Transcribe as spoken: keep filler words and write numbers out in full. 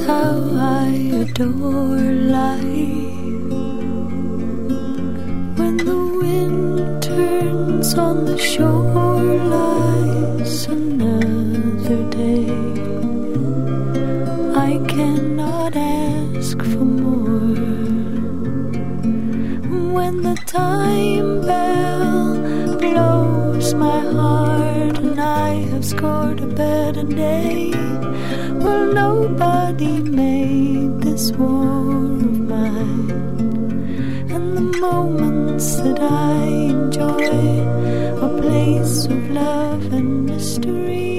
how I adore life. When the wind turns on the shore, lies another day. I cannot ask for more. When the time bell blows my heart and I have scored a better day, well, nobody made this war of mine. And the moments that I enjoy, a place of love and mystery.